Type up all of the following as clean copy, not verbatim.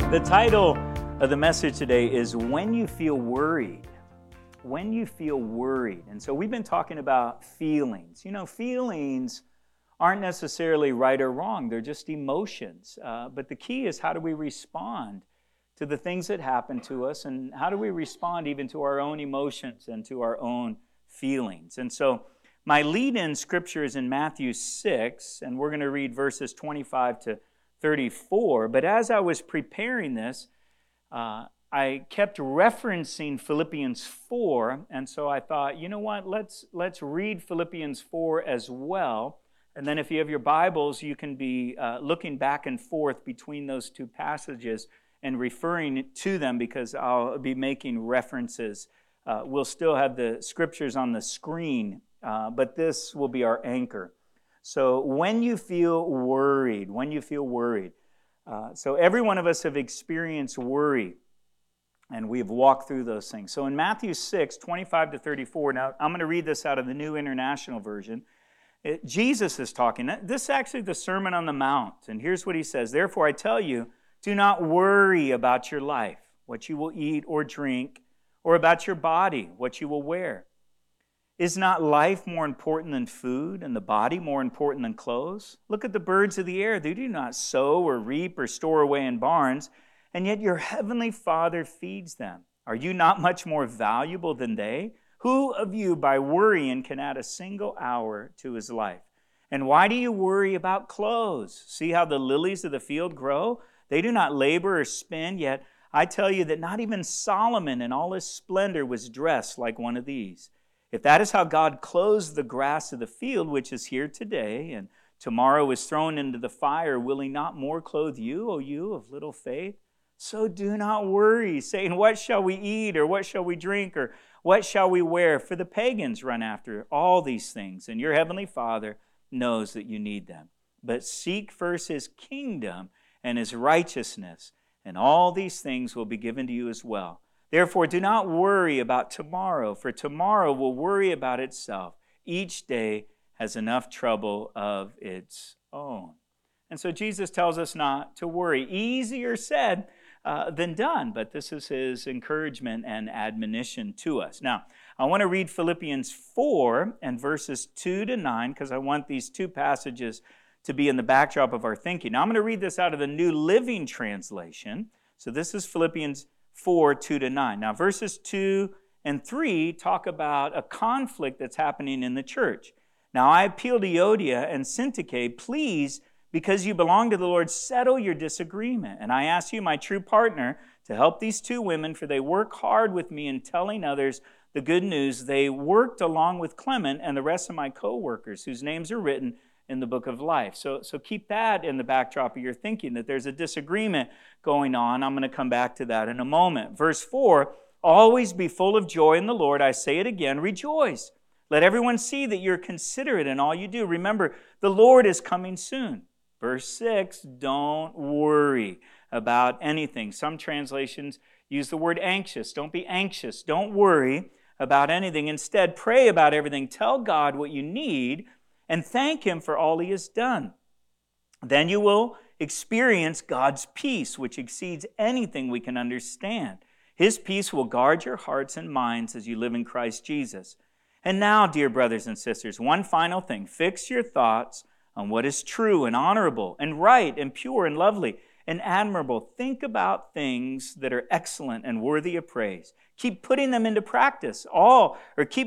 The title of the message today is When You Feel Worried. When you feel worried. And so we've been talking about feelings. You know, feelings aren't necessarily right or wrong. They're just emotions. But the key is, how do we respond to the things that happen to us, and how do we respond even to our own emotions and to our own feelings? And so my lead-in scripture is in Matthew 6, and we're going to read verses 25 to 34. But as I was preparing this, I kept referencing Philippians 4, and so I thought, you know what, let's read Philippians 4 as well. And then if you have your Bibles, you can be looking back and forth between those two passages and referring to them, because I'll be making references. We'll still have the scriptures on the screen, but this will be our anchor. So when you feel worried, so every one of us have experienced worry, and we've walked through those things. So in Matthew 6, 25 to 34, now I'm going to read this out of the New International Version. Jesus is talking. This is actually the Sermon on the Mount, and here's what he says. Therefore I tell you, do not worry about your life, what you will eat or drink, or about your body, what you will wear. Is not life more important than food, and the body more important than clothes? Look at the birds of the air. They do not sow or reap or store away in barns, and yet your heavenly Father feeds them. Are you not much more valuable than they? Who of you by worrying can add a single hour to his life? And why do you worry about clothes? See how the lilies of the field grow? They do not labor or spin, yet I tell you that not even Solomon in all his splendor was dressed like one of these. If that is how God clothes the grass of the field, which is here today, and tomorrow is thrown into the fire, will he not more clothe you, O you of little faith? So do not worry, saying, what shall we eat, or what shall we drink, or what shall we wear? For the pagans run after all these things, and your heavenly Father knows that you need them. But seek first his kingdom and his righteousness, and all these things will be given to you as well. Therefore, do not worry about tomorrow, for tomorrow will worry about itself. Each day has enough trouble of its own. And so Jesus tells us not to worry. Easier said than done, but this is his encouragement and admonition to us. Now, I want to read Philippians 4 and verses 2 to 9, because I want these two passages to be in the backdrop of our thinking. Now, I'm going to read this out of the New Living Translation. So this is Philippians 4, 2 to 9. Now, verses 2 and 3 talk about a conflict that's happening in the church. Now, I appeal to Euodia and Syntyche, please, because you belong to the Lord, settle your disagreement. And I ask you, my true partner, to help these two women, for they work hard with me in telling others the good news. They worked along with Clement and the rest of my co-workers, whose names are written in the book of life. So keep that in the backdrop of your thinking, that there's a disagreement going on. I'm going to come back to that in a moment. Verse 4, always be full of joy in the Lord. I say it again, rejoice. Let everyone see that you're considerate in all you do. Remember, the Lord is coming soon. Verse 6, don't worry about anything. Some translations use the word anxious. Don't be anxious. Don't worry about anything. Instead, pray about everything. Tell God what you need, and thank him for all he has done. Then you will experience God's peace, which exceeds anything we can understand. His peace will guard your hearts and minds as you live in Christ Jesus. And now, dear brothers and sisters, one final thing. Fix your thoughts on what is true and honorable and right and pure and lovely and admirable. Think about things that are excellent and worthy of praise. Keep putting into practice all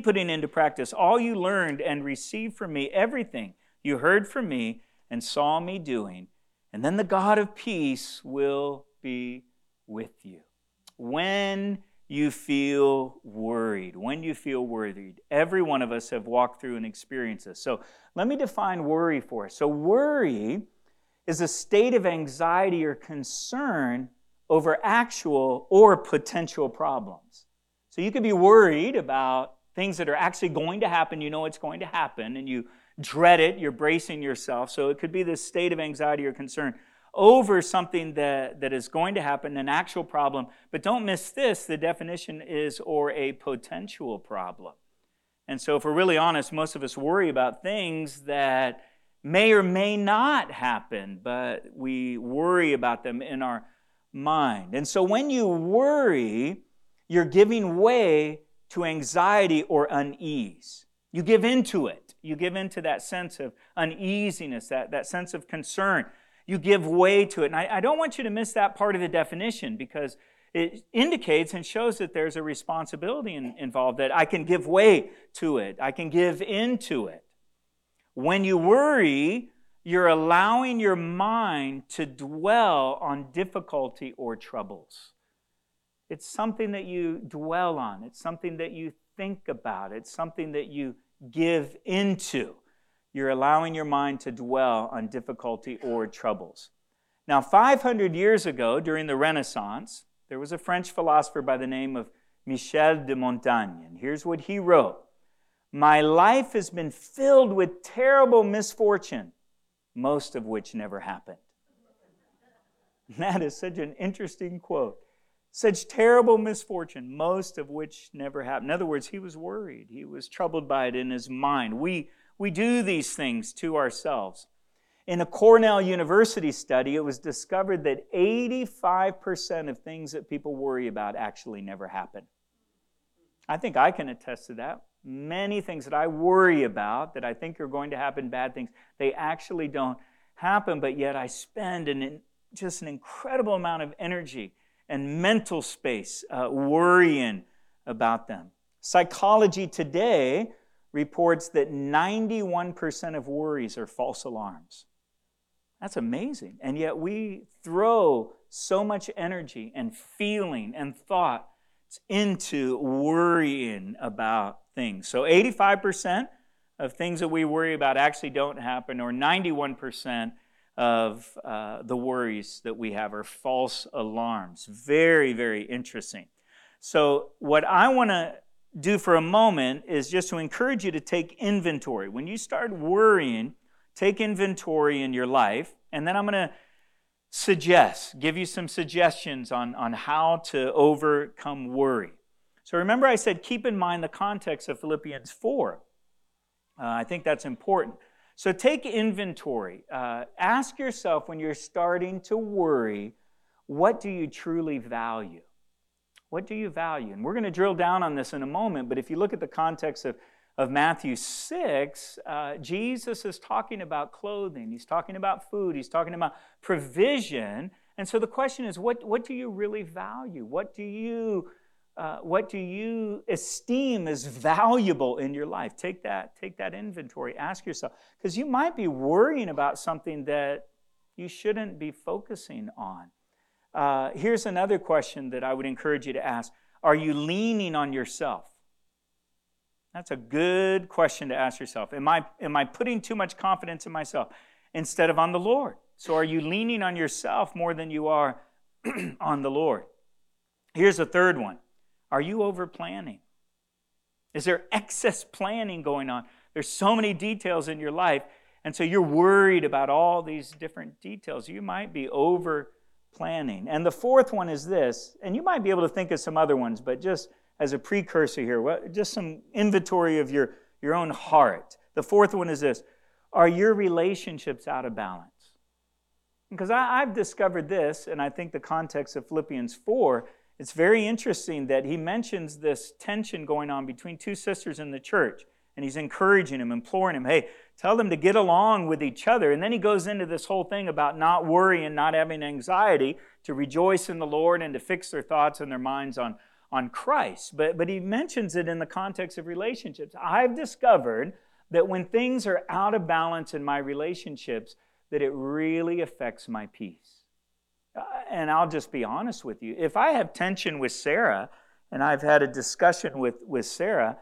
you learned and received from me, everything you heard from me and saw me doing. And then the God of peace will be with you. When you feel worried, every one of us have walked through and experienced this. So let me define worry for us. So worry is a state of anxiety or concern over actual or potential problems. So you could be worried about things that are actually going to happen. You know it's going to happen, and you dread it. You're bracing yourself. So it could be this state of anxiety or concern over something that is going to happen, an actual problem. But don't miss this. The definition is or a potential problem. And so if we're really honest, most of us worry about things that may or may not happen, but we worry about them in our mind. And so when you worry, you're giving way to anxiety or unease. You give into it. You give into that sense of uneasiness, that sense of concern. You give way to it. And I don't want you to miss that part of the definition, because it indicates and shows that there's a responsibility involved, that I can give way to it. I can give into it. When you worry, you're allowing your mind to dwell on difficulty or troubles. It's something that you dwell on. It's something that you think about. It's something that you give into. You're allowing your mind to dwell on difficulty or troubles. Now, 500 years ago, during the Renaissance, there was a French philosopher by the name of Michel de Montaigne. And here's what he wrote. "My life has been filled with terrible misfortune, most of which never happened." That is such an interesting quote. Such terrible misfortune, most of which never happened. In other words, he was worried. He was troubled by it in his mind. We do these things to ourselves. In a Cornell University study, it was discovered that 85% of things that people worry about actually never happen. I think I can attest to that. Many things that I worry about, that I think are going to happen, bad things, they actually don't happen, but yet I spend just an incredible amount of energy and mental space worrying about them. Psychology Today reports that 91% of worries are false alarms. That's amazing. And yet we throw so much energy and feeling and thought into worrying about things. So 85% of things that we worry about actually don't happen, or 91% of the worries that we have are false alarms. Very, very interesting. So what I want to do for a moment is just to encourage you to take inventory. When you start worrying, take inventory in your life, and then I'm going to give you some suggestions on how to overcome worry. So remember I said keep in mind the context of Philippians 4. I think that's important. So take inventory. Ask yourself when you're starting to worry, what do you truly value? What do you value? And we're going to drill down on this in a moment, but if you look at the context of Matthew 6, Jesus is talking about clothing. He's talking about food. He's talking about provision. And so the question is, what do you really value? What do you esteem as valuable in your life? Take that inventory. Ask yourself, because you might be worrying about something that you shouldn't be focusing on. Here's another question that I would encourage you to ask. Are you leaning on yourself? That's a good question to ask yourself. Am I putting too much confidence in myself instead of on the Lord? So are you leaning on yourself more than you are on the Lord? Here's a third one. Are you over planning? Is there excess planning going on? There's so many details in your life, and so you're worried about all these different details. You might be over planning. And the fourth one is this, and you might be able to think of some other ones, but just as a precursor here, just some inventory of your own heart. The fourth one is this. Are your relationships out of balance? Because I've discovered this, and I think the context of Philippians 4, it's very interesting that he mentions this tension going on between two sisters in the church. And he's encouraging them, imploring them, hey, tell them to get along with each other. And then he goes into this whole thing about not worrying, not having anxiety, to rejoice in the Lord and to fix their thoughts and their minds on Christ. But he mentions it in the context of relationships. I've discovered that when things are out of balance in my relationships, that it really affects my peace. And I'll just be honest with you. If I have tension with Sarah, and I've had a discussion with Sarah,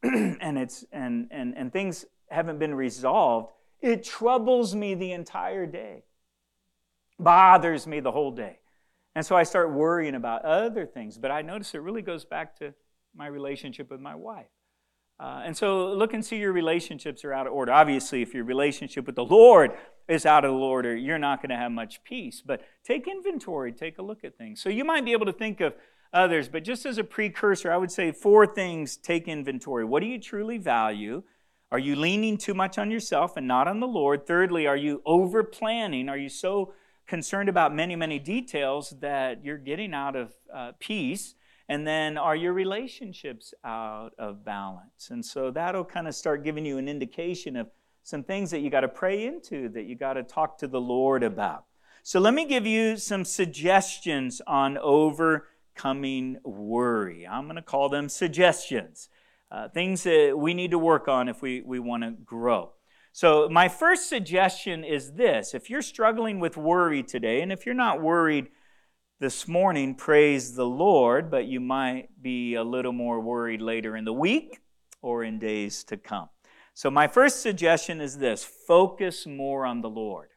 and things haven't been resolved, it troubles me the entire day. Bothers me the whole day. And so I start worrying about other things. But I notice it really goes back to my relationship with my wife. And so look and see your relationships are out of order. Obviously, if your relationship with the Lord is out of order, you're not going to have much peace. But take inventory, take a look at things. So you might be able to think of others, but just as a precursor, I would say 4 things, take inventory. What do you truly value? Are you leaning too much on yourself and not on the Lord? Thirdly, are you over planning? Are you so concerned about many, many details that you're getting out of peace? And then are your relationships out of balance? And so that'll kind of start giving you an indication of some things that you got to pray into, that you got to talk to the Lord about. So let me give you some suggestions on overcoming worry. I'm going to call them suggestions, things that we need to work on if we want to grow. So my first suggestion is this. If you're struggling with worry today, and if you're not worried this morning, praise the Lord, but you might be a little more worried later in the week or in days to come. So my first suggestion is this: focus more on the Lord.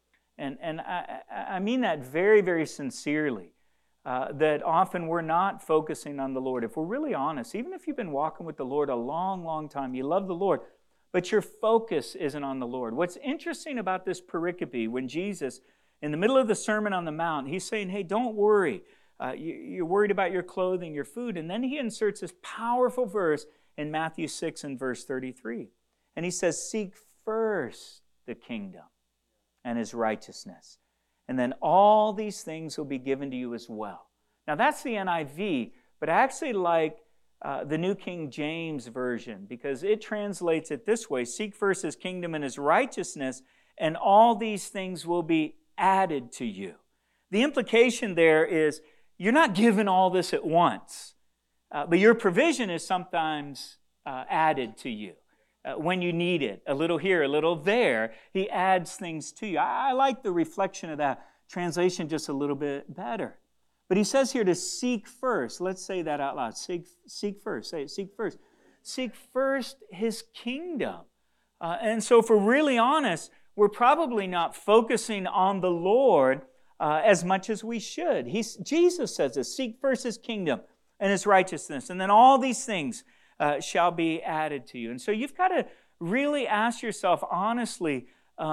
And I mean that very, very sincerely, that often we're not focusing on the Lord. If we're really honest, even if you've been walking with the Lord a long, long time, you love the Lord, but your focus isn't on the Lord. What's interesting about this pericope, when Jesus, in the middle of the Sermon on the Mount, he's saying, hey, don't worry. You're worried about your clothing, your food. And then he inserts this powerful verse in Matthew 6 and verse 33. And he says, seek first the kingdom and his righteousness, and then all these things will be given to you as well. Now that's the NIV, but I actually like the New King James Version, because it translates it this way: seek first his kingdom and his righteousness, and all these things will be added to you. The implication there is you're not given all this at once, but your provision is sometimes added to you. When you need it, a little here, a little there, he adds things to you. I like the reflection of that translation just a little bit better. But he says here to seek first. Let's say that out loud. Seek first. Say it, seek first. Seek first his kingdom. And so if we're really honest, we're probably not focusing on the Lord as much as we should. Jesus says this: seek first his kingdom and his righteousness, and then all these things shall be added to you. And so you've got to really ask yourself honestly,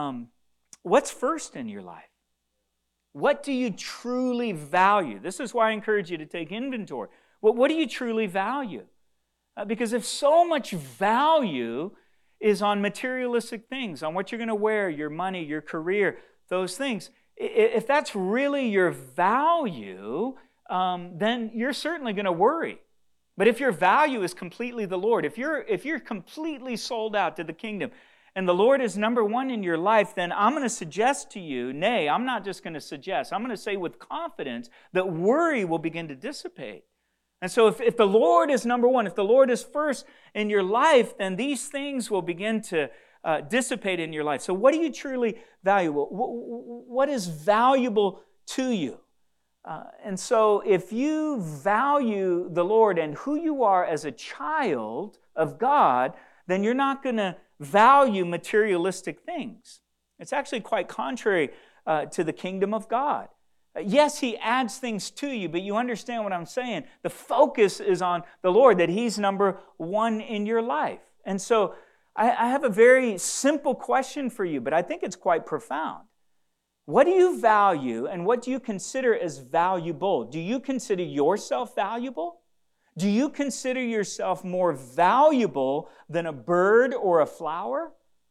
what's first in your life? What do you truly value? This is why I encourage you to take inventory. What do you truly value? Because if so much value is on materialistic things, on what you're going to wear, your money, your career, those things, if that's really your value, then you're certainly going to worry. But if your value is completely the Lord, if you're completely sold out to the kingdom, and the Lord is number one in your life, then I'm going to suggest to you, nay, I'm not just going to suggest, I'm going to say with confidence that worry will begin to dissipate. And so if the Lord is number one, if the Lord is first in your life, then these things will begin to dissipate in your life. So what do you truly value? What is valuable to you? And so if you value the Lord and who you are as a child of God, then you're not going to value materialistic things. It's actually quite contrary to the kingdom of God. Yes, he adds things to you, but you understand what I'm saying. The focus is on the Lord, that he's number one in your life. And so I have a very simple question for you, but I think it's quite profound. What do you value and what do you consider as valuable? Do you consider yourself valuable? Do you consider yourself more valuable than a bird or a flower?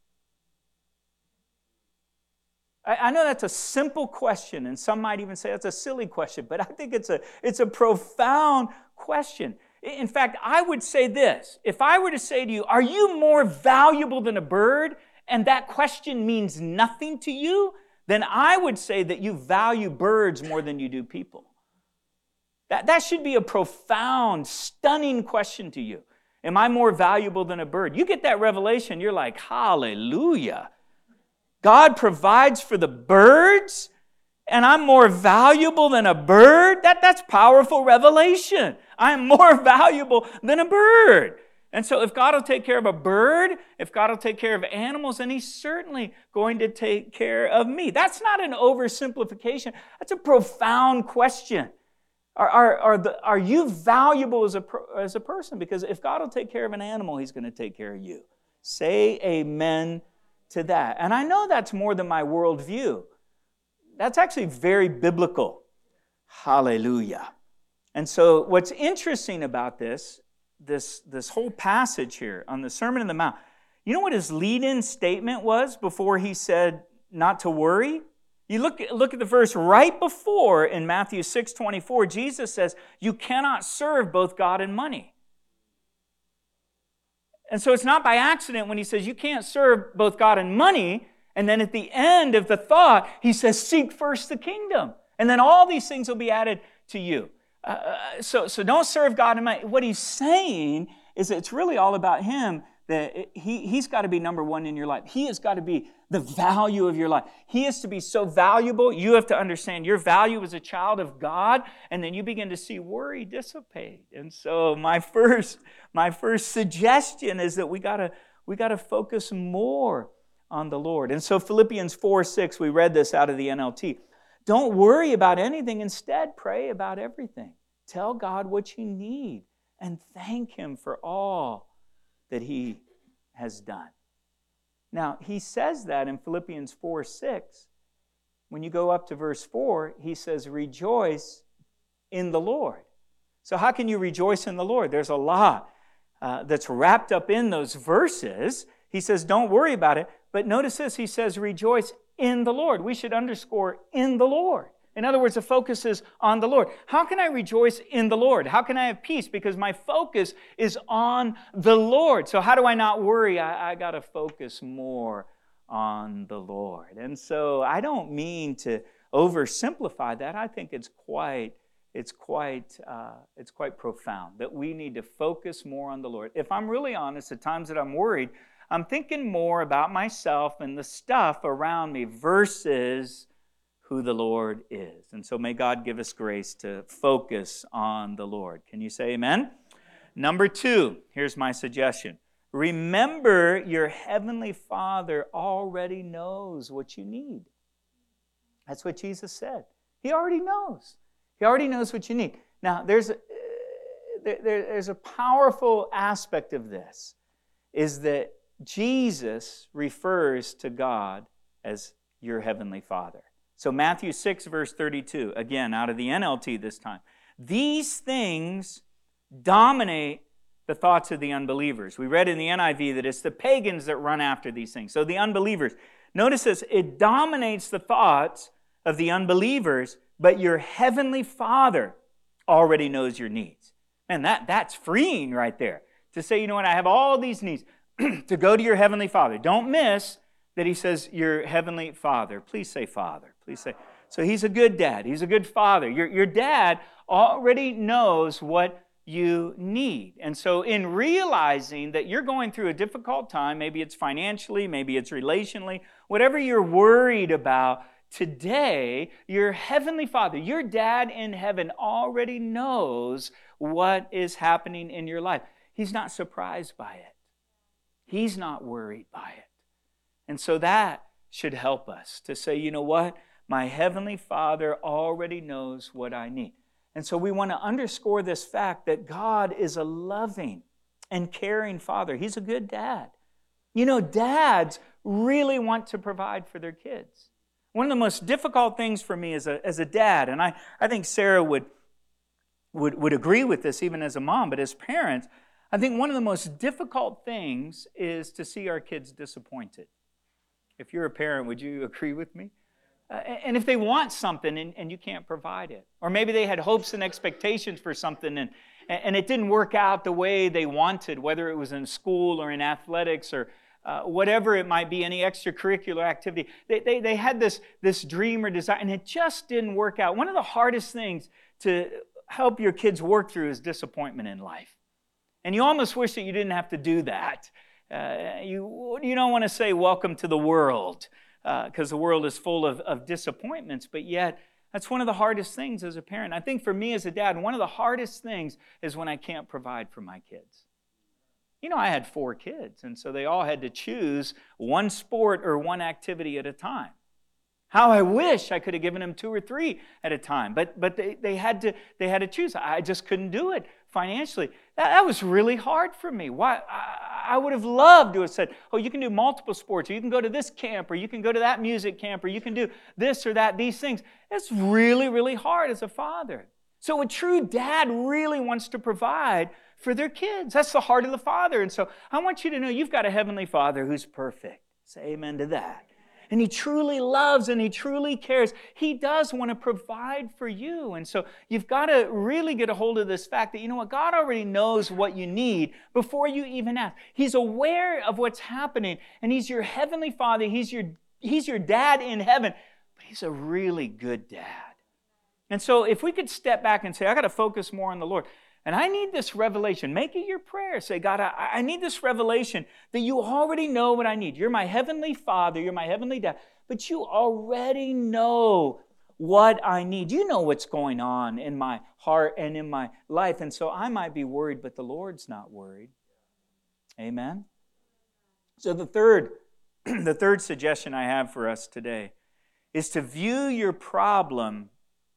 I know that's a simple question, and some might even say that's a silly question, but I think it's a profound question. In fact, I would say this: if I were to say to you, are you more valuable than a bird, and that question means nothing to you, then I would say that you value birds more than you do people. That should be a profound, stunning question to you. Am I more valuable than a bird? You get that revelation, you're like, hallelujah. God provides for the birds, and I'm more valuable than a bird? That's powerful revelation. I'm more valuable than a bird. And so if God will take care of a bird, if God will take care of animals, then he's certainly going to take care of me. That's not an oversimplification. That's a profound question. Are you valuable as a person? Because if God will take care of an animal, he's going to take care of you. Say amen to that. And I know that's more than my worldview. That's actually very biblical. Hallelujah. And so what's interesting about this whole passage here on the Sermon on the Mount, you know what his lead-in statement was before he said not to worry? You look at the verse right before in Matthew 6:24, Jesus says, you cannot serve both God and money. And so it's not by accident when he says you can't serve both God and money, and then at the end of the thought, he says, seek first the kingdom. And then all these things will be added to you. So don't serve God and money. What he's saying is that it's really all about him, that he's got to be number one in your life. He has got to be the value of your life. He is to be so valuable. You have to understand your value as a child of God, and then you begin to see worry dissipate. And so my first suggestion is that we got to focus more on the Lord. And so Philippians 4:6, we read this out of the NLT. Don't worry about anything. Instead, pray about everything. Tell God what you need and thank him for all that he has done. Now, he says that in Philippians 4:6. When you go up to verse 4, he says, rejoice in the Lord. So how can you rejoice in the Lord? There's a lot that's wrapped up in those verses. He says, don't worry about it. But notice this, he says, rejoice in the Lord. We should underscore in the Lord. In other words, the focus is on the Lord. How can I rejoice in the Lord? How can I have peace? Because my focus is on the Lord. So how do I not worry? I got to focus more on the Lord. And so I don't mean to oversimplify that. I think it's quite profound that we need to focus more on the Lord. If I'm really honest, at times that I'm worried, I'm thinking more about myself and the stuff around me versus who the Lord is. And so may God give us grace to focus on the Lord. Can you say amen? Number 2, here's my suggestion. Remember, your Heavenly Father already knows what you need. That's what Jesus said. He already knows. He already knows what you need. Now, there's a powerful aspect of this, is that Jesus refers to God as your Heavenly Father. So Matthew 6, verse 32, again, out of the NLT this time. These things dominate the thoughts of the unbelievers. We read in the NIV that it's the pagans that run after these things. So the unbelievers. Notice this, it dominates the thoughts of the unbelievers, but your Heavenly Father already knows your needs. Man, that's freeing right there. To say, you know what, I have all these needs. To go to your Heavenly Father. Don't miss that he says, your Heavenly Father. Please say Father. Please say. So he's a good dad. He's a good father. Your dad already knows what you need. And so in realizing that you're going through a difficult time, maybe it's financially, maybe it's relationally, whatever you're worried about, today, your Heavenly Father, your dad in heaven already knows what is happening in your life. He's not surprised by it. He's not worried by it. And so that should help us to say, you know what? My Heavenly Father already knows what I need. And so we want to underscore this fact that God is a loving and caring Father. He's a good dad. You know, dads really want to provide for their kids. One of the most difficult things for me as a dad, and I think Sarah would agree with this even as a mom, but as parents, I think one of the most difficult things is to see our kids disappointed. If you're a parent, would you agree with me? And if they want something and you can't provide it. Or maybe they had hopes and expectations for something and it didn't work out the way they wanted, whether it was in school or in athletics or whatever it might be, any extracurricular activity. They had this dream or desire and it just didn't work out. One of the hardest things to help your kids work through is disappointment in life. And you almost wish that you didn't have to do that. You don't want to say welcome to the world because the world is full of disappointments, but yet that's one of the hardest things as a parent. I think for me as a dad, one of the hardest things is when I can't provide for my kids. You know, I had 4 kids, and so they all had to choose one sport or one activity at a time. How I wish I could have given them 2 or 3 at a time, but they had to choose. I just couldn't do it financially. That was really hard for me. Why? I would have loved to have said, oh, you can do multiple sports, or you can go to this camp, or you can go to that music camp, or you can do this or that, these things. It's really, really hard as a father. So a true dad really wants to provide for their kids. That's the heart of the Father. And so I want you to know you've got a Heavenly Father who's perfect. Say amen to that. and He truly loves and He truly cares, He does want to provide for you. And so you've got to really get a hold of this fact that, you know what, God already knows what you need before you even ask. He's aware of what's happening, and He's your heavenly Father. He's your dad in heaven, but He's a really good dad. And so if we could step back and say, I got to focus more on the Lord. And I need this revelation. Make it your prayer. Say, God, I need this revelation that you already know what I need. You're my heavenly Father. You're my heavenly dad. But you already know what I need. You know what's going on in my heart and in my life. And so I might be worried, but the Lord's not worried. Amen? So the third suggestion I have for us today is to view your problem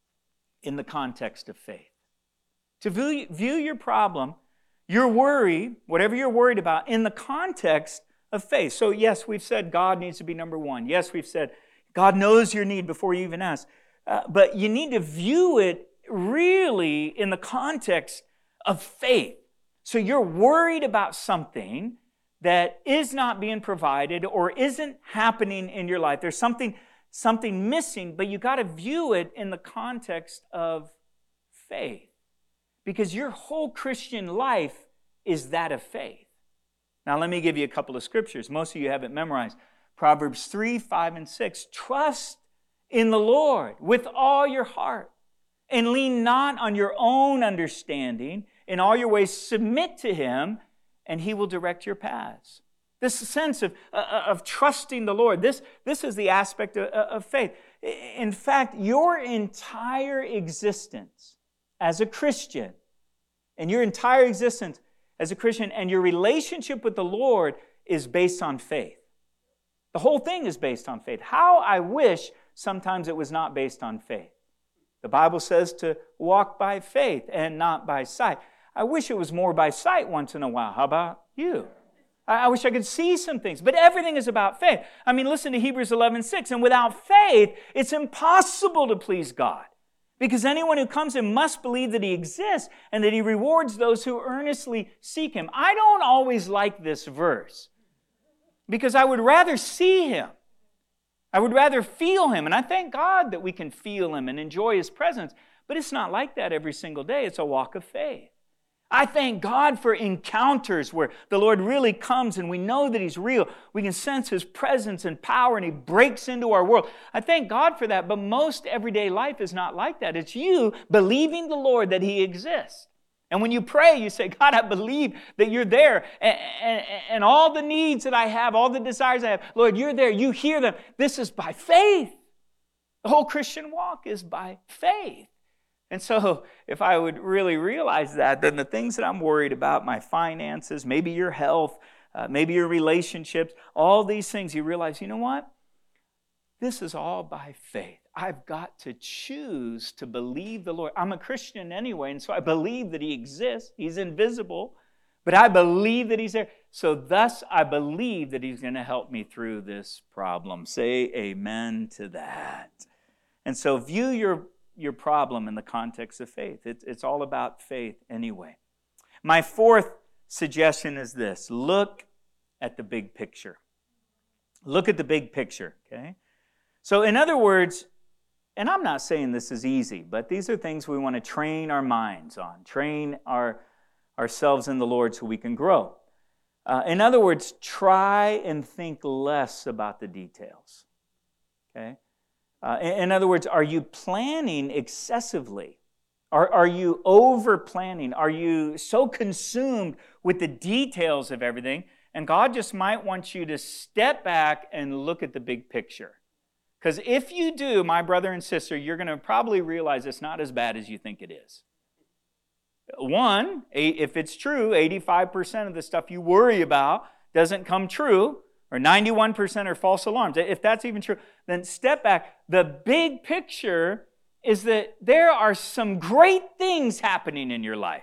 in the context of faith. To view your problem, your worry, whatever you're worried about, in the context of faith. So yes, we've said God needs to be number one. Yes, we've said God knows your need before you even ask. But you need to view it really in the context of faith. So you're worried about something that is not being provided or isn't happening in your life. There's something missing, but you got to view it in the context of faith. Because your whole Christian life is that of faith. Now let me give you a couple of scriptures. Most of you have it memorized. Proverbs 3, 5, and 6. Trust in the Lord with all your heart, and lean not on your own understanding. In all your ways submit to Him, and He will direct your paths. This sense of trusting the Lord, this is the aspect of faith. In fact, your entire existence as a Christian, and your entire existence as a Christian and your relationship with the Lord is based on faith. The whole thing is based on faith. How I wish sometimes it was not based on faith. The Bible says to walk by faith and not by sight. I wish it was more by sight once in a while. How about you? I wish I could see some things, but everything is about faith. I mean, listen to Hebrews 11:6. And without faith, it's impossible to please God. Because anyone who comes in must believe that He exists and that He rewards those who earnestly seek Him. I don't always like this verse because I would rather see Him. I would rather feel Him. And I thank God that we can feel Him and enjoy His presence. But it's not like that every single day. It's a walk of faith. I thank God for encounters where the Lord really comes and we know that He's real. We can sense His presence and power and He breaks into our world. I thank God for that, but most everyday life is not like that. It's you believing the Lord that He exists. And when you pray, you say, God, I believe that You're there. And all the needs that I have, all the desires I have, Lord, You're there. You hear them. This is by faith. The whole Christian walk is by faith. And so if I would really realize that, then the things that I'm worried about, my finances, maybe your health, maybe your relationships, all these things, you realize, you know what? This is all by faith. I've got to choose to believe the Lord. I'm a Christian anyway, and so I believe that He exists. He's invisible, but I believe that He's there. So thus, I believe that He's going to help me through this problem. Say amen to that. And so view your problem in the context of faith. It's all about faith anyway. My fourth suggestion is this. Look at the big picture. Look at the big picture, okay? So in other words, and I'm not saying this is easy, but these are things we want to train our minds on, train ourselves in the Lord so we can grow. In other words, try and think less about the details, okay? In other words, are you planning excessively? Are you over-planning? Are you so consumed with the details of everything? And God just might want you to step back and look at the big picture. Because if you do, my brother and sister, you're going to probably realize it's not as bad as you think it is. One, if it's true, 85% of the stuff you worry about doesn't come true, or 91% are false alarms. If that's even true, then step back. The big picture is that there are some great things happening in your life.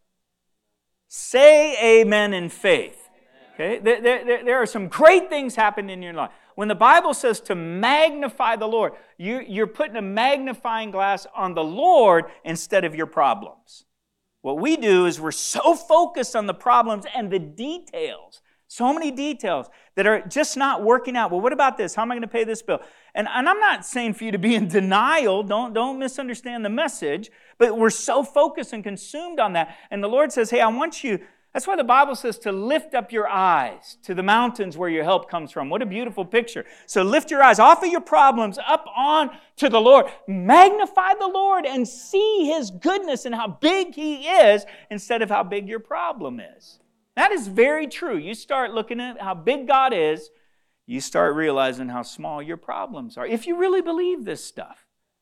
Say amen in faith. Okay? There are some great things happening in your life. When the Bible says to magnify the Lord, you're putting a magnifying glass on the Lord instead of your problems. What we do is we're so focused on the problems and the details So many details that are just not working out. Well, what about this? How am I going to pay this bill? And I'm not saying for you to be in denial. Don't misunderstand the message. But we're so focused and consumed on that. And the Lord says, hey, I want you. That's why the Bible says to lift up your eyes to the mountains where your help comes from. What a beautiful picture. So lift your eyes off of your problems up on to the Lord. Magnify the Lord and see His goodness and how big He is instead of how big your problem is. That is very true. You start looking at how big God is, you start realizing how small your problems are. If you really believe this stuff.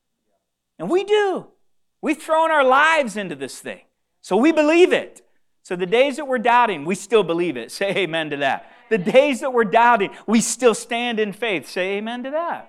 And we do. We've thrown our lives into this thing. So we believe it. So the days that we're doubting, we still believe it. Say amen to that. The days that we're doubting, we still stand in faith. Say amen to that.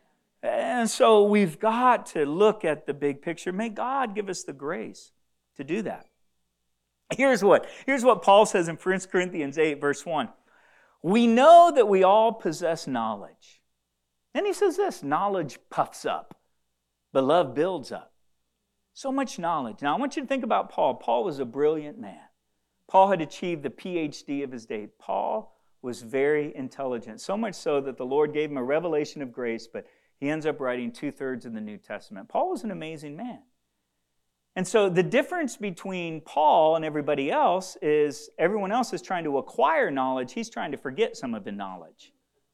And so we've got to look at the big picture. May God give us the grace to do that. Here's what Paul says in 1 Corinthians 8, verse 1. We know that we all possess knowledge. Then he says this, knowledge puffs up, but love builds up. So much knowledge. Now I want you to think about Paul. Paul was a brilliant man. Paul had achieved the PhD of his day. Paul was very intelligent, so much so that the Lord gave him a revelation of grace, but he ends up writing 2/3 of the New Testament. Paul was an amazing man. And so the difference between Paul and everybody else is everyone else is trying to acquire knowledge. He's trying to forget some of the knowledge.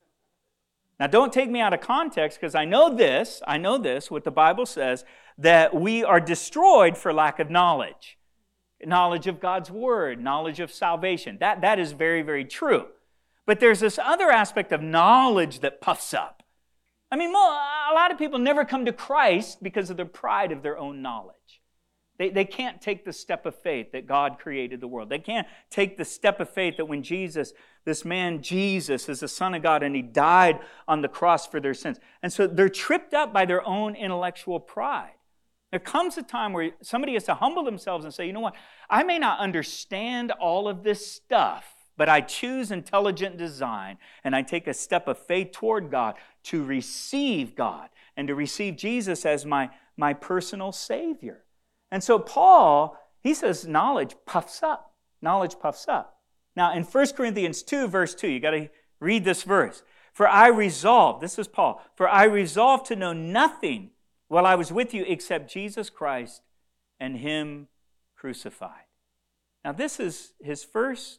Now don't take me out of context because I know this, what the Bible says, that we are destroyed for lack of knowledge. Knowledge of God's Word, knowledge of salvation. That is very, very true. But there's this other aspect of knowledge that puffs up. I mean, a lot of people never come to Christ because of the pride of their own knowledge. They can't take the step of faith that God created the world. They can't take the step of faith that when Jesus, this man Jesus, is the Son of God and He died on the cross for their sins. And so they're tripped up by their own intellectual pride. There comes a time where somebody has to humble themselves and say, you know what, I may not understand all of this stuff, but I choose intelligent design and I take a step of faith toward God to receive God and to receive Jesus as my personal Savior. And so Paul, he says knowledge puffs up. Knowledge puffs up. Now in 1 Corinthians 2, verse 2, you got to read this verse. For I resolved, this is Paul, for I resolved to know nothing while I was with you except Jesus Christ and Him crucified. Now this is his first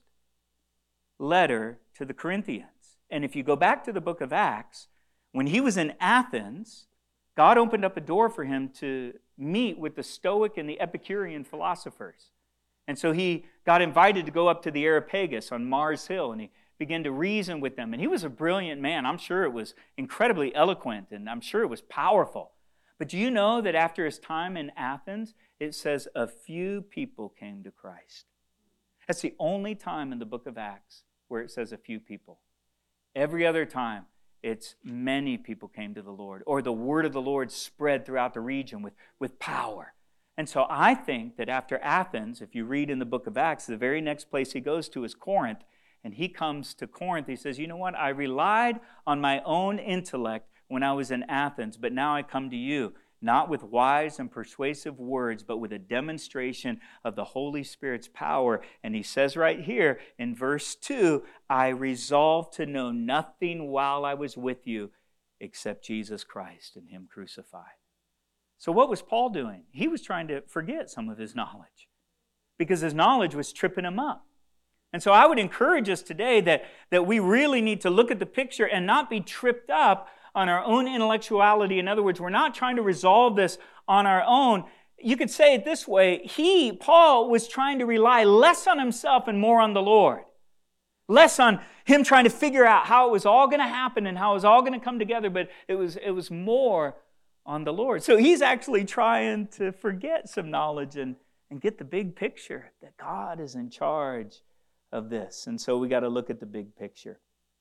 letter to the Corinthians. And if you go back to the book of Acts, when he was in Athens, God opened up a door for him to meet with the Stoic and the Epicurean philosophers. And so he got invited to go up to the Areopagus on Mars Hill, and he began to reason with them. And he was a brilliant man. I'm sure it was incredibly eloquent, and I'm sure it was powerful. But do you know that after his time in Athens, it says a few people came to Christ? That's the only time in the book of Acts where it says a few people. Every other time, it's many people came to the Lord, or the word of the Lord spread throughout the region with power. And so I think that after Athens, if you read in the book of Acts, the very next place he goes to is Corinth. And he comes to Corinth, he says, you know what, I relied on my own intellect when I was in Athens, but now I come to you, not with wise and persuasive words, but with a demonstration of the Holy Spirit's power. And he says right here in verse 2, I resolved to know nothing while I was with you except Jesus Christ and Him crucified. So what was Paul doing? He was trying to forget some of his knowledge because his knowledge was tripping him up. And so I would encourage us today that we really need to look at the picture and not be tripped up on our own intellectuality. In other words, we're not trying to resolve this on our own. You could say it this way. Paul, was trying to rely less on himself and more on the Lord. Less on him trying to figure out how it was all going to happen and how it was all going to come together, but it was more on the Lord. So he's actually trying to forget some knowledge and get the big picture that God is in charge of this. And so we got to look at the big picture.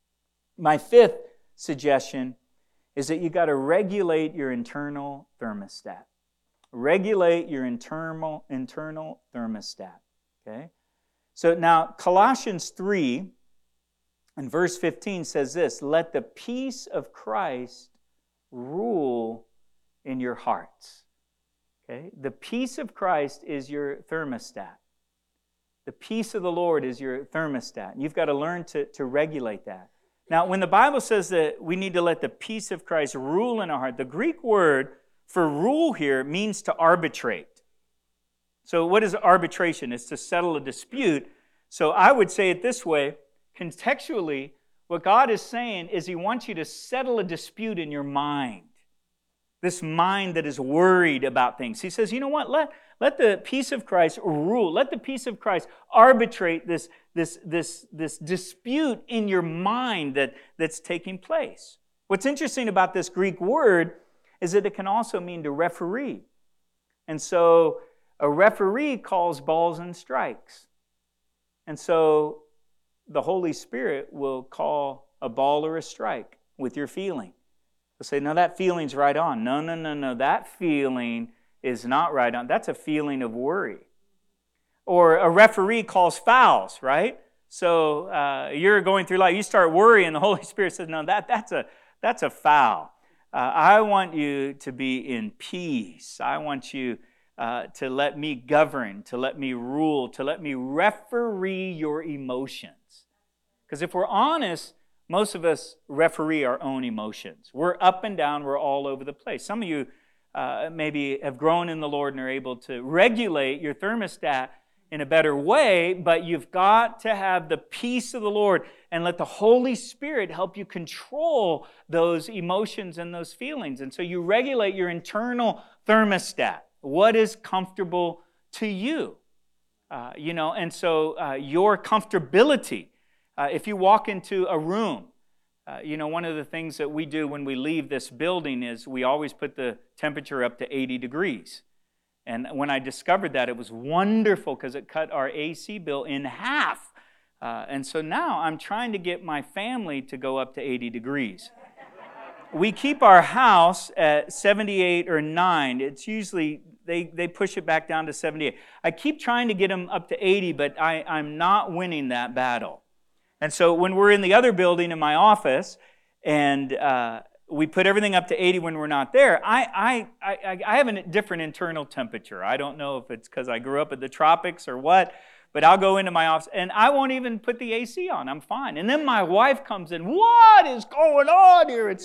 My fifth suggestion is that you got to regulate your internal thermostat. Regulate your internal thermostat. Okay? So now Colossians 3 and verse 15 says this, let the peace of Christ rule in your hearts. Okay? The peace of Christ is your thermostat. The peace of the Lord is your thermostat. And you've got to learn to regulate that. Now, when the Bible says that we need to let the peace of Christ rule in our heart, the Greek word for rule here means to arbitrate. So what is arbitration? It's to settle a dispute. So I would say it this way, contextually, what God is saying is He wants you to settle a dispute in your mind. This mind that is worried about things. He says, you know what? Let the peace of Christ rule. Let the peace of Christ arbitrate this dispute in your mind that's taking place. What's interesting about this Greek word is that it can also mean to referee. And so a referee calls balls and strikes. And so the Holy Spirit will call a ball or a strike with your feeling. He'll say, no, that feeling's right on. No, that feeling is not right on. That's a feeling of worry. Or a referee calls fouls, right? So you're going through life, you start worrying, the Holy Spirit says, no, that's a foul. I want you to be in peace. I want you to let me govern, to let me rule, to let me referee your emotions. Because if we're honest, most of us referee our own emotions. We're up and down, we're all over the place. Some of you maybe have grown in the Lord and are able to regulate your thermostat in a better way, but you've got to have the peace of the Lord and let the Holy Spirit help you control those emotions and those feelings. And so you regulate your internal thermostat. What is comfortable to you? And so your comfortability. If you walk into a room, one of the things that we do when we leave this building is we always put the temperature up to 80 degrees. And when I discovered that, it was wonderful because it cut our AC bill in half. And so now I'm trying to get my family to go up to 80 degrees. We keep our house at 78 or 9. It's usually, they push it back down to 78. I keep trying to get them up to 80, but I'm not winning that battle. And so when we're in the other building in my office, and we put everything up to 80 when we're not there, I have a different internal temperature. I don't know if it's because I grew up in the tropics or what, but I'll go into my office and I won't even put the AC on. I'm fine. And then my wife comes in, what is going on here? It's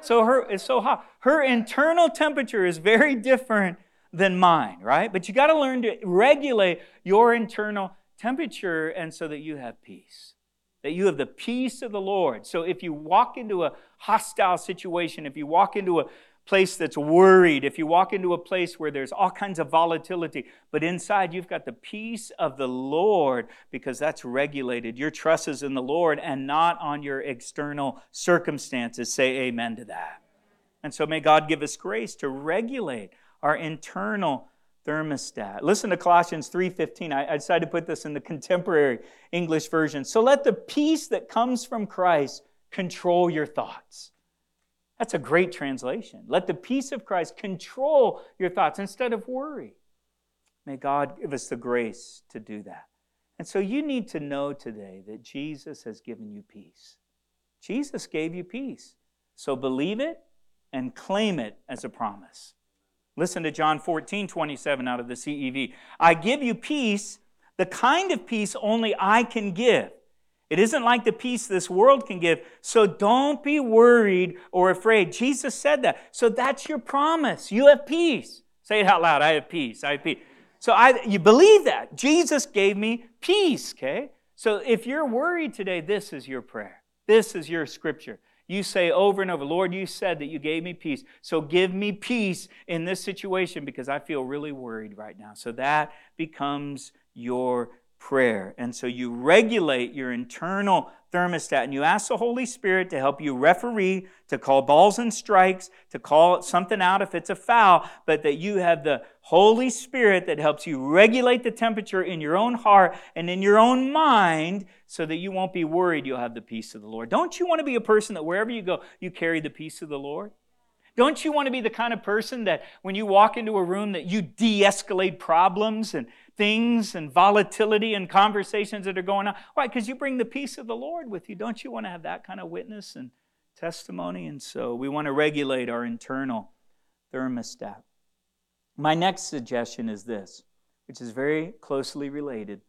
so hot. Her internal temperature is very different than mine, right? But you got to learn to regulate your internal temperature and so that you have peace. That you have the peace of the Lord. So if you walk into a hostile situation, if you walk into a place that's worried, if you walk into a place where there's all kinds of volatility, but inside you've got the peace of the Lord because that's regulated. Your trust is in the Lord and not on your external circumstances. Say amen to that. And so may God give us grace to regulate our internal thermostat. Listen to Colossians 3:15. I decided to put this in the contemporary English version. So let the peace that comes from Christ control your thoughts. That's a great translation. Let the peace of Christ control your thoughts instead of worry. May God give us the grace to do that. And so you need to know today that Jesus has given you peace. Jesus gave you peace. So believe it and claim it as a promise. Listen to John 14:27 out of the CEV. I give you peace, the kind of peace only I can give. It isn't like the peace this world can give, so don't be worried or afraid. Jesus said that. So that's your promise. You have peace. Say it out loud. I have peace. I have peace. So you believe that. Jesus gave me peace, okay? So if you're worried today, this is your prayer. This is your scripture. You say over and over, Lord, you said that you gave me peace. So give me peace in this situation because I feel really worried right now. So that becomes your prayer. And so you regulate your internal thermostat and you ask the Holy Spirit to help you referee, to call balls and strikes, to call something out if it's a foul, but that you have the Holy Spirit that helps you regulate the temperature in your own heart and in your own mind so that you won't be worried. You'll have the peace of the Lord. Don't you want to be a person that wherever you go, you carry the peace of the Lord? Don't you want to be the kind of person that when you walk into a room that you de-escalate problems and things and volatility and conversations that are going on? Why? Because you bring the peace of the Lord with you. Don't you want to have that kind of witness and testimony? And so we want to regulate our internal thermostat. My next suggestion is this, which is very closely related.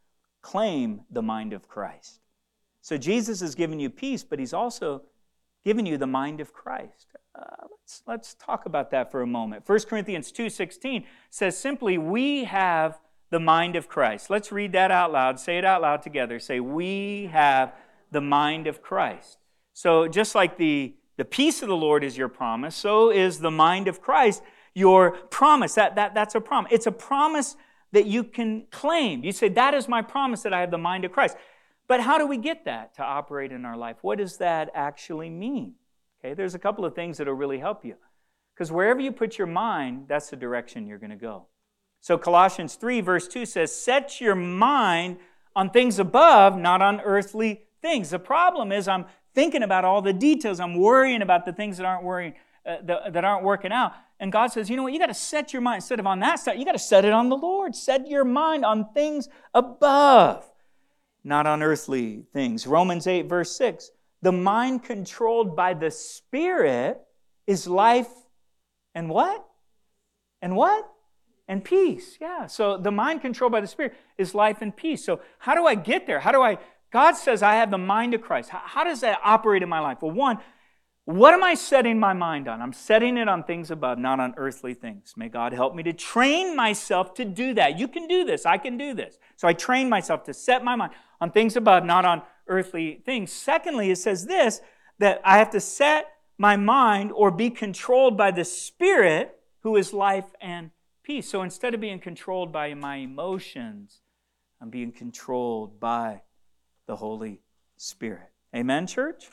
claim the mind of Christ. So Jesus has given you peace, but He's also given you the mind of Christ. Let's talk about that for a moment. 1 Corinthians 2:16 says simply, we have the mind of Christ. Let's read that out loud. Say it out loud together. Say, we have the mind of Christ. So just like the peace of the Lord is your promise, so is the mind of Christ your promise. That's a promise. It's a promise that you can claim. You say, that is my promise that I have the mind of Christ. But how do we get that to operate in our life? What does that actually mean? Okay, there's a couple of things that will really help you. Because wherever you put your mind, that's the direction you're going to go. So Colossians 3 verse 2 says, set your mind on things above, not on earthly things. The problem is I'm thinking about all the details. I'm worrying about the things that aren't working out. And God says, you know what? You got to set your mind, instead of on that side, you got to set it on the Lord. Set your mind on things above, not on earthly things. Romans 8 verse 6, the mind controlled by the Spirit is life and what? And what? And peace. Yeah. So the mind controlled by the Spirit is life and peace. So how do I get there? God says I have the mind of Christ. How does that operate in my life? Well, one, what am I setting my mind on? I'm setting it on things above, not on earthly things. May God help me to train myself to do that. You can do this. I can do this. So I train myself to set my mind on things above, not on earthly things. Secondly, it says this, that I have to set my mind or be controlled by the Spirit, who is life and peace. So instead of being controlled by my emotions, I'm being controlled by the Holy Spirit. Amen, church?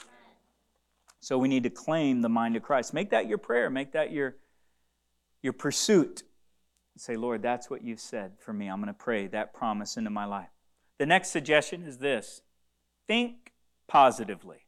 So we need to claim the mind of Christ. Make that your prayer. Make that your pursuit. Say, Lord, that's what you've said for me. I'm going to pray that promise into my life. The next suggestion is this. Think positively.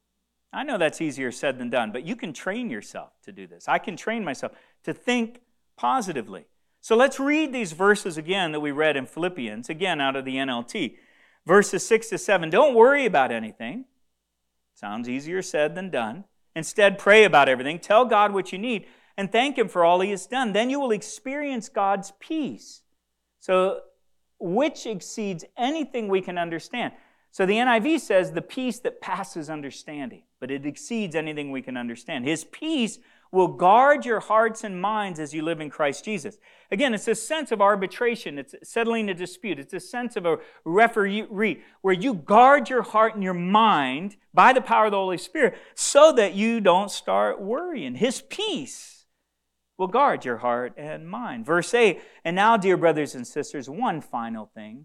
I know that's easier said than done, but you can train yourself to do this. I can train myself to think positively. So let's read these verses again that we read in Philippians, again out of the NLT. Verses 6 to 7. Don't worry about anything. Sounds easier said than done. Instead, pray about everything. Tell God what you need and thank Him for all He has done. Then you will experience God's peace, so which exceeds anything we can understand. So the NIV says the peace that passes understanding, but it exceeds anything we can understand. His peace will guard your hearts and minds as you live in Christ Jesus. Again, it's a sense of arbitration. It's settling a dispute. It's a sense of a referee where you guard your heart and your mind by the power of the Holy Spirit so that you don't start worrying. His peace will guard your heart and mind. Verse 8, and now, dear brothers and sisters, one final thing.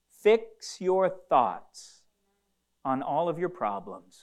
Fix your thoughts on all of your problems,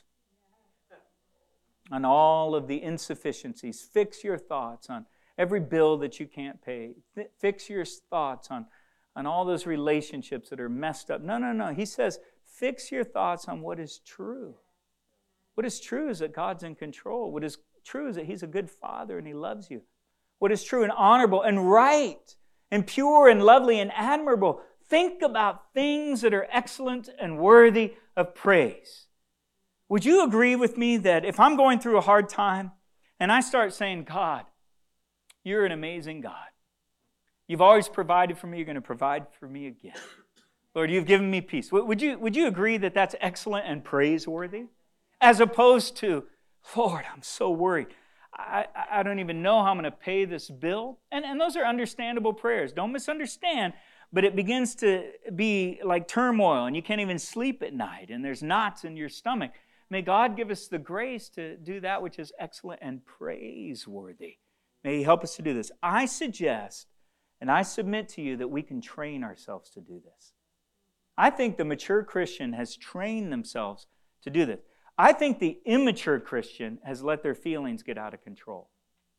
on all of the insufficiencies. Fix your thoughts on every bill that you can't pay. Fix your thoughts on all those relationships that are messed up. No. He says, fix your thoughts on what is true. What is true is that God's in control. What is true is that He's a good Father and He loves you. What is true and honorable and right and pure and lovely and admirable. Think about things that are excellent and worthy of praise. Would you agree with me that if I'm going through a hard time and I start saying, God, you're an amazing God. You've always provided for me. You're going to provide for me again. Lord, you've given me peace. Would you agree that that's excellent and praiseworthy? As opposed to, Lord, I'm so worried. I don't even know how I'm going to pay this bill. And those are understandable prayers. Don't misunderstand. But it begins to be like turmoil and you can't even sleep at night and there's knots in your stomach. May God give us the grace to do that which is excellent and praiseworthy. May He help us to do this. I suggest and I submit to you that we can train ourselves to do this. I think the mature Christian has trained themselves to do this. I think the immature Christian has let their feelings get out of control.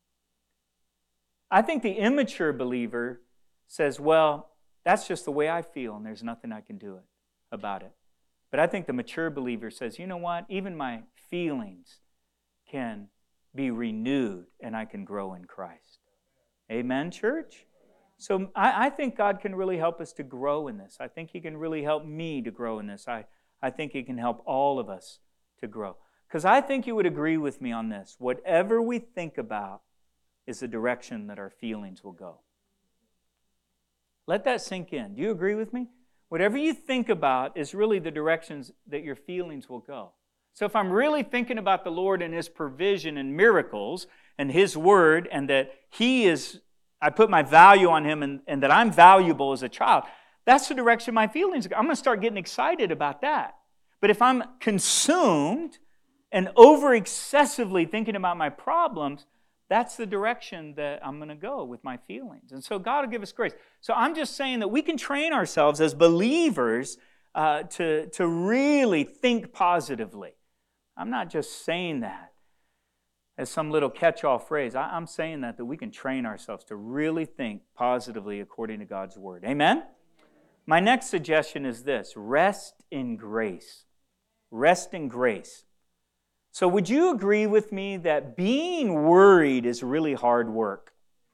I think the immature believer says, well, that's just the way I feel and there's nothing I can do about it. But I think the mature believer says, you know what? Even my feelings can be renewed and I can grow in Christ. Amen, church? So I think God can really help us to grow in this. I think He can really help me to grow in this. I think He can help all of us to grow. Because I think you would agree with me on this. Whatever we think about is the direction that our feelings will go. Let that sink in. Do you agree with me? Whatever you think about is really the directions that your feelings will go. So if I'm really thinking about the Lord and His provision and miracles and His Word and that I put my value on Him and that I'm valuable as a child, that's the direction my feelings go. I'm going to start getting excited about that. But if I'm consumed and over excessively thinking about my problems, that's the direction that I'm going to go with my feelings. And so God will give us grace. So I'm just saying that we can train ourselves as believers to really think positively. I'm not just saying that as some little catch-all phrase. I'm saying that we can train ourselves to really think positively according to God's Word. Amen? My next suggestion is this: rest in grace. Rest in grace. So would you agree with me that being worried is really hard work?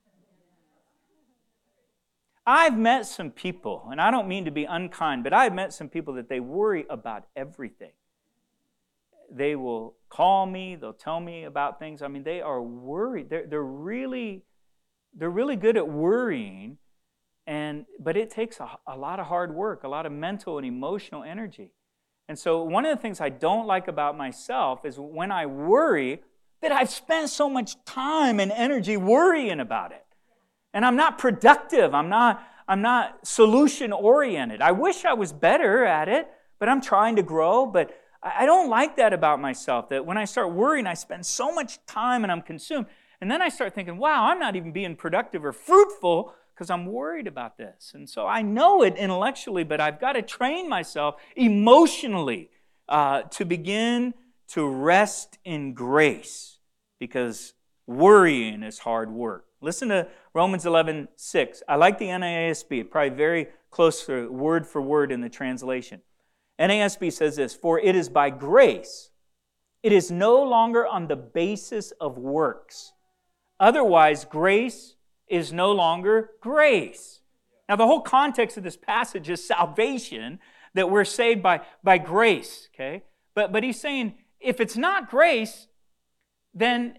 I've met some people, and I don't mean to be unkind, but I've met some people that they worry about everything. They will call me, they'll tell me about things. I mean, they are worried. They're really good at worrying, but it takes a lot of hard work, a lot of mental and emotional energy. And so one of the things I don't like about myself is when I worry that I've spent so much time and energy worrying about it. And I'm not productive. I'm not solution-oriented. I wish I was better at it, but I'm trying to grow. But I don't like that about myself, that when I start worrying, I spend so much time and I'm consumed. And then I start thinking, wow, I'm not even being productive or fruitful because I'm worried about this. And so I know it intellectually, but I've got to train myself emotionally to begin to rest in grace, because worrying is hard work. Listen to Romans 11:6. I like the NASB, probably very close to word for word in the translation. NASB says this: "For it is by grace, it is no longer on the basis of works. Otherwise, grace is no longer grace." Now, the whole context of this passage is salvation, that we're saved by grace, okay? But he's saying, if it's not grace, then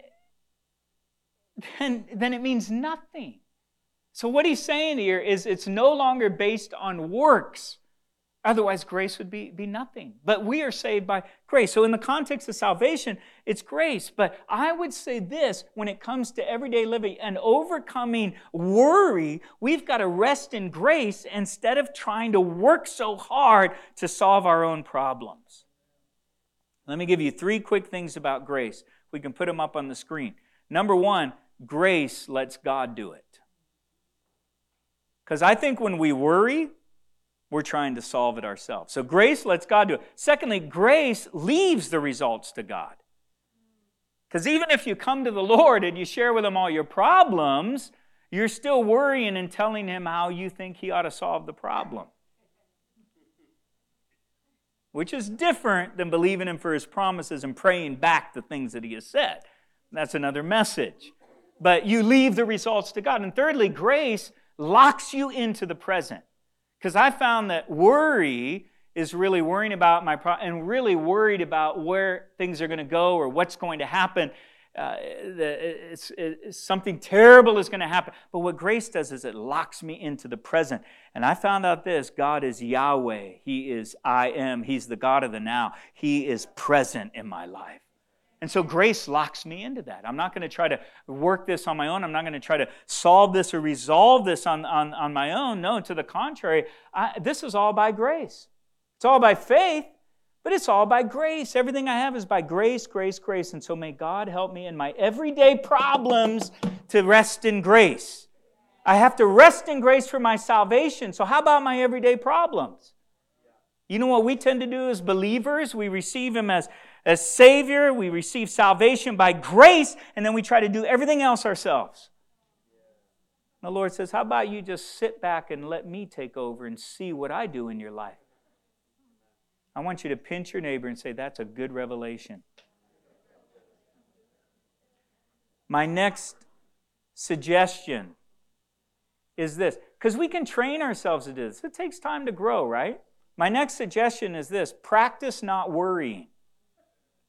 it means nothing. So what he's saying here is it's no longer based on works. Otherwise, grace would be nothing. But we are saved by grace. So in the context of salvation, it's grace. But I would say this, when it comes to everyday living and overcoming worry, we've got to rest in grace instead of trying to work so hard to solve our own problems. Let me give you 3 quick things about grace. We can put them up on the screen. Number 1, grace lets God do it. Because I think when we worry, we're trying to solve it ourselves. So grace lets God do it. Secondly, grace leaves the results to God. Because even if you come to the Lord and you share with Him all your problems, you're still worrying and telling Him how you think He ought to solve the problem. Which is different than believing Him for His promises and praying back the things that He has said. That's another message. But you leave the results to God. And thirdly, grace locks you into the present. Because I found that worry is really worrying about my problem and really worried about where things are going to go or what's going to happen. Something terrible is going to happen. But what grace does is it locks me into the present. And I found out this: God is Yahweh. He is I am. He's the God of the now. He is present in my life. And so grace locks me into that. I'm not going to try to work this on my own. I'm not going to try to solve this or resolve this on my own. No, to the contrary, this is all by grace. It's all by faith, but it's all by grace. Everything I have is by grace, grace, grace. And so may God help me in my everyday problems to rest in grace. I have to rest in grace for my salvation. So how about my everyday problems? You know what we tend to do as believers? We receive Him as Savior, we receive salvation by grace, and then we try to do everything else ourselves. The Lord says, how about you just sit back and let me take over and see what I do in your life? I want you to pinch your neighbor and say, that's a good revelation. My next suggestion is this, because we can train ourselves to do this. It takes time to grow, right? My next suggestion is this: practice not worrying.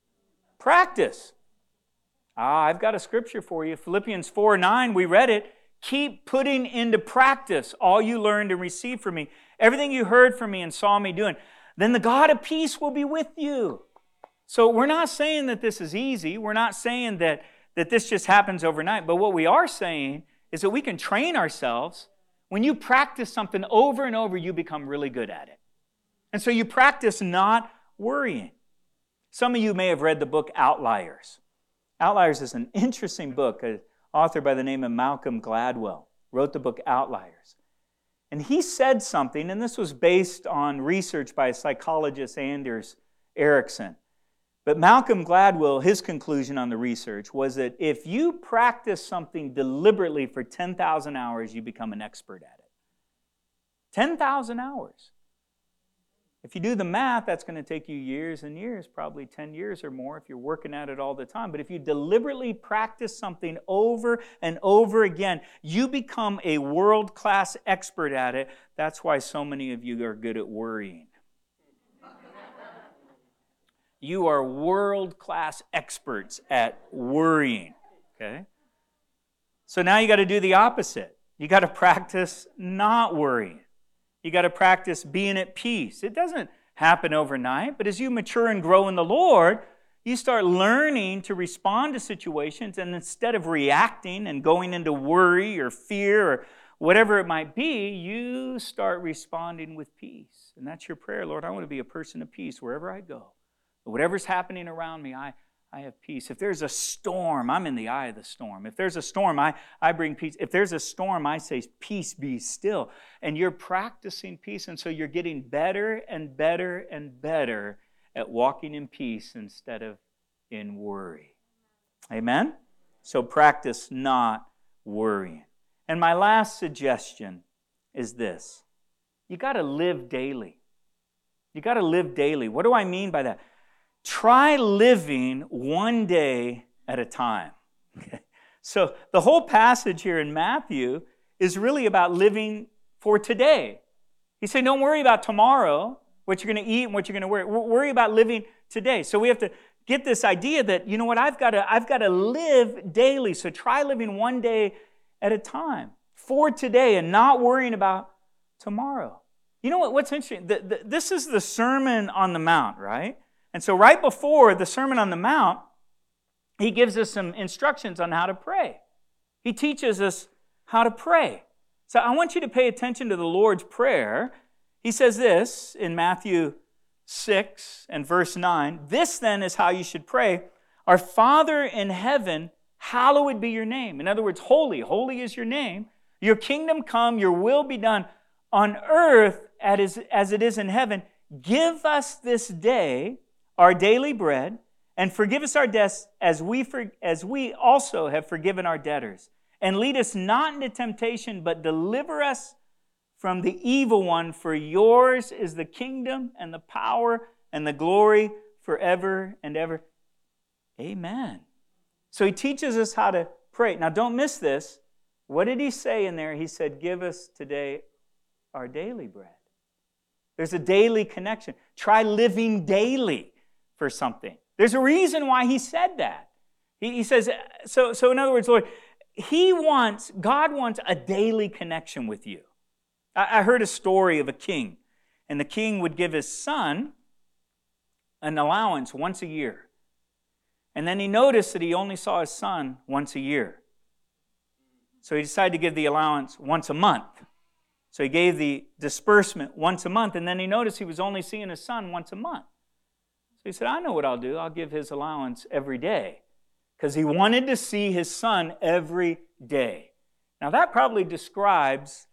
Practice. I've got a scripture for you. Philippians 4:9, we read it. keep putting into practice all you learned and received from me, everything you heard from me and saw me doing, then the God of peace will be with you. So we're not saying that this is easy. We're not saying that this just happens overnight. But what we are saying is that we can train ourselves. When you practice something over and over, you become really good at it. And so you practice not worrying. Some of you may have read the book Outliers. Outliers is an interesting book. An author by the name of Malcolm Gladwell wrote the book Outliers. And he said something, and this was based on research by psychologist Anders Ericsson. But Malcolm Gladwell, his conclusion on the research was that if you practice something deliberately for 10,000 hours, you become an expert at it. 10,000 hours. If you do the math, that's going to take you years and years, probably 10 years or more if you're working at it all the time. But if you deliberately practice something over and over again, you become a world-class expert at it. That's why so many of you are good at worrying. You are world-class experts at worrying, okay? So now you got to do the opposite. You got to practice not worrying. You got to practice being at peace. It doesn't happen overnight, but as you mature and grow in the Lord, you start learning to respond to situations, and instead of reacting and going into worry or fear or whatever it might be, you start responding with peace. And that's your prayer, Lord, I want to be a person of peace wherever I go. Whatever's happening around me, I have peace. If there's a storm, I'm in the eye of the storm. If there's a storm, I bring peace. If there's a storm, I say, peace be still. And you're practicing peace, and so you're getting better and better and better at walking in peace instead of in worry. Amen? So practice not worrying. And my last suggestion is this. You got to live daily. You got to live daily. What do I mean by that? Try living one day at a time. Okay? So the whole passage here in Matthew is really about living for today. He said, don't worry about tomorrow, what you're going to eat and what you're going to wear. Worry about living today. So we have to get this idea that, you know what, I've got to live daily. So try living one day at a time for today and not worrying about tomorrow. You know what's interesting? This is the Sermon on the Mount, right? And so right before the Sermon on the Mount, he gives us some instructions on how to pray. He teaches us how to pray. So I want you to pay attention to the Lord's Prayer. He says this in Matthew 6 and verse 9. This then is how you should pray. Our Father in heaven, hallowed be your name. In other words, holy. Holy is your name. Your kingdom come, your will be done on earth as it is in heaven. Give us this day our daily bread, and forgive us our debts as we also have forgiven our debtors. And lead us not into temptation, but deliver us from the evil one. For yours is the kingdom and the power and the glory forever and ever. Amen. So he teaches us how to pray. Now don't miss this. What did he say in there? He said, give us today our daily bread. There's a daily connection. Try living daily for something. There's a reason why he said that. He says, so in other words, Lord, God wants a daily connection with you. I heard a story of a king, and the king would give his son an allowance once a year. And then he noticed that he only saw his son once a year. So he decided to give the allowance once a month. So he gave the disbursement once a month, and then he noticed he was only seeing his son once a month. So he said, I know what I'll do. I'll give his allowance every day. Because he wanted to see his son every day. Now that probably describes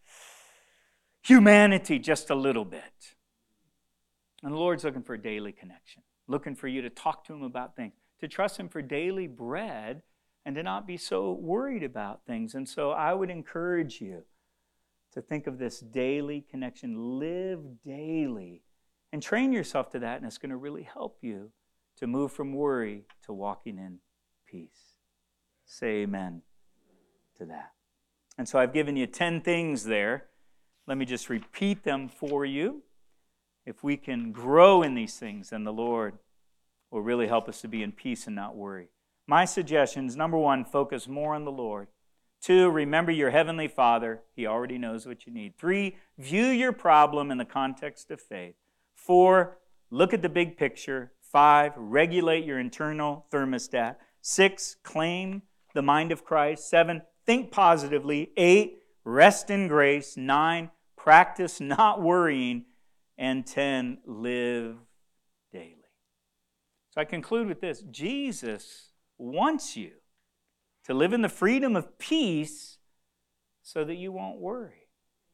humanity just a little bit. And the Lord's looking for a daily connection. Looking for you to talk to him about things. To trust him for daily bread and to not be so worried about things. And so I would encourage you to think of this daily connection. Live daily and train yourself to that, and it's going to really help you to move from worry to walking in peace. Say amen to that. And so I've given you 10 things there. Let me just repeat them for you. If we can grow in these things, then the Lord will really help us to be in peace and not worry. My suggestions, number one, focus more on the Lord. 2, remember your Heavenly Father. He already knows what you need. 3, view your problem in the context of faith. 4, look at the big picture. 5, regulate your internal thermostat. 6, claim the mind of Christ. 7, think positively. 8, rest in grace. 9, practice not worrying. And 10, live daily. So I conclude with this. Jesus wants you to live in the freedom of peace so that you won't worry.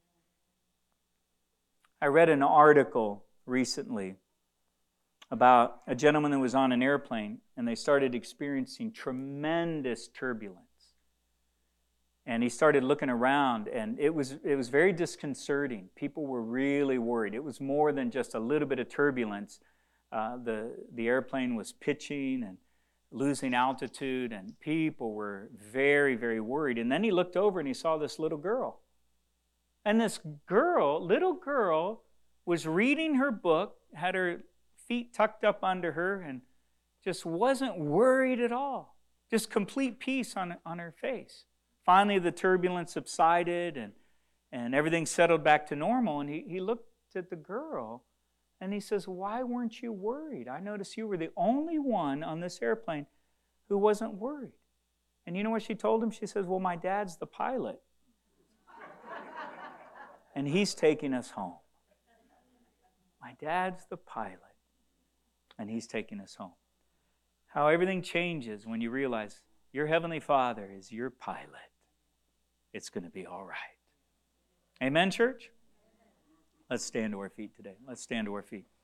I read an article recently about a gentleman that was on an airplane, and they started experiencing tremendous turbulence. And he started looking around, and it was very disconcerting. People were really worried. It was more than just a little bit of turbulence. The airplane was pitching and losing altitude, and people were very, very worried. And then he looked over and he saw this little girl. And this little girl, was reading her book, had her feet tucked up under her, and just wasn't worried at all. Just complete peace on her face. Finally, the turbulence subsided, and everything settled back to normal. And he looked at the girl, and he says, "Why weren't you worried? I noticed you were the only one on this airplane who wasn't worried." And you know what she told him? She says, "Well, my dad's the pilot, and he's taking us home. My dad's the pilot, and he's taking us home." How everything changes when you realize your Heavenly Father is your pilot. It's going to be all right. Amen, church? Let's stand to our feet today. Let's stand to our feet.